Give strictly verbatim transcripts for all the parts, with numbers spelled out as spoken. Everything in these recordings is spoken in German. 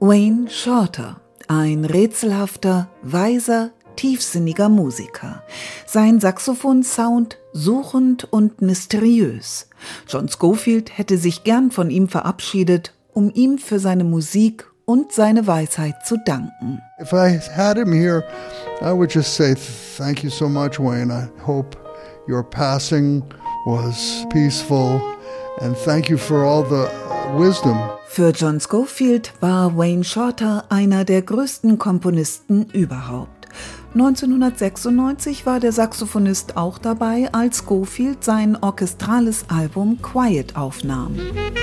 Wayne Shorter, ein rätselhafter, weiser, tiefsinniger Musiker. Sein Saxophon-Sound suchend und mysteriös. John Scofield hätte sich gern von ihm verabschiedet, um ihm für seine Musik und seine Weisheit zu danken. If I had him here, I would just say thank you so much, Wayne. I hope your passing was peaceful and thank you for all the wisdom. Für John Scofield war Wayne Shorter einer der größten Komponisten überhaupt. neunzehnhundertsechsundneunzig war der Saxophonist auch dabei, als Scofield sein orchestrales Album Quiet aufnahm.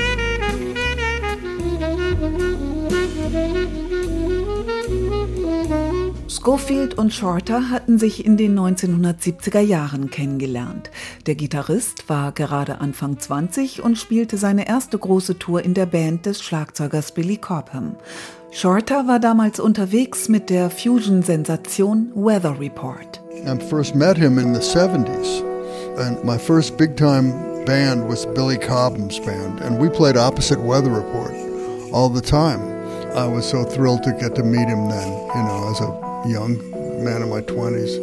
Scofield und Shorter hatten sich in den neunzehnhundertsiebziger Jahren kennengelernt. Der Gitarrist war gerade Anfang zwanzig und spielte seine erste große Tour in der Band des Schlagzeugers Billy Cobham. Shorter war damals unterwegs mit der Fusion-Sensation Weather Report. I first met him in the seventies, and my first big-time band was Billy Cobham's band, and we played opposite Weather Report all the time. I was so thrilled to get to meet him then, you know, as a young man in my twenties.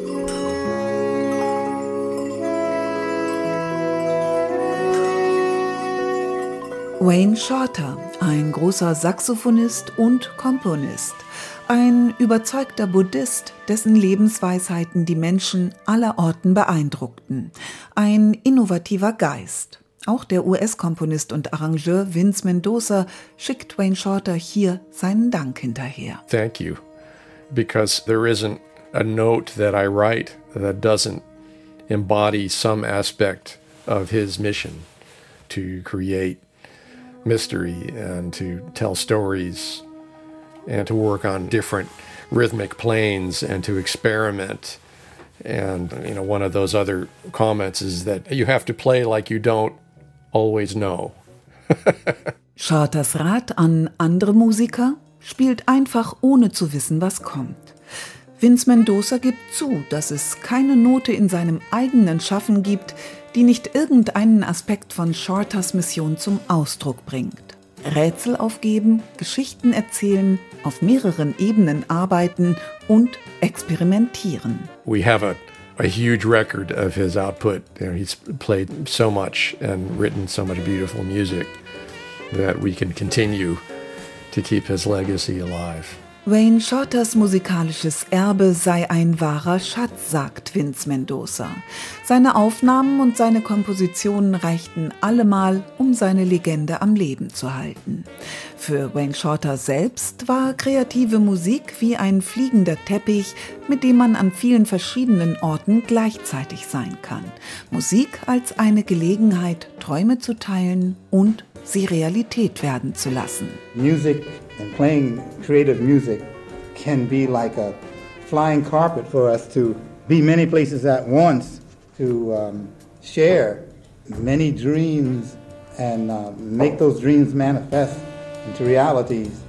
Wayne Shorter, ein großer Saxophonist und Komponist, ein überzeugter Buddhist, dessen Lebensweisheiten die Menschen aller Orten beeindruckten, ein innovativer Geist. Auch der U S-Komponist und Arrangeur Vince Mendoza schickt Wayne Shorter hier seinen Dank hinterher. Thank you, because there isn't a note that I write that doesn't embody some aspect of his mission to create mystery and to tell stories and to work on different rhythmic planes and to experiment. And, you know, one of those other comments is that you have to play like you don't always know. Shorters Rat an andere Musiker: spielt einfach, ohne zu wissen, was kommt. Vince Mendoza gibt zu, dass es keine Note in seinem eigenen Schaffen gibt, die nicht irgendeinen Aspekt von Shorters Mission zum Ausdruck bringt. Rätsel aufgeben, Geschichten erzählen, auf mehreren Ebenen arbeiten und experimentieren. We have a, a huge record of his output. You know, he's played so much and written so much beautiful music that we can continue to keep his legacy alive. Wayne Shorters musikalisches Erbe sei ein wahrer Schatz, sagt Vince Mendoza. Seine Aufnahmen und seine Kompositionen reichten allemal, um seine Legende am Leben zu halten. Für Wayne Shorter selbst war kreative Musik wie ein fliegender Teppich, mit dem man an vielen verschiedenen Orten gleichzeitig sein kann. Musik als eine Gelegenheit, Träume zu teilen und sie Realität werden zu lassen. Music and playing creative music can be like a flying carpet for us to be many places at once, to um, share many dreams and uh, make those dreams manifest into realities.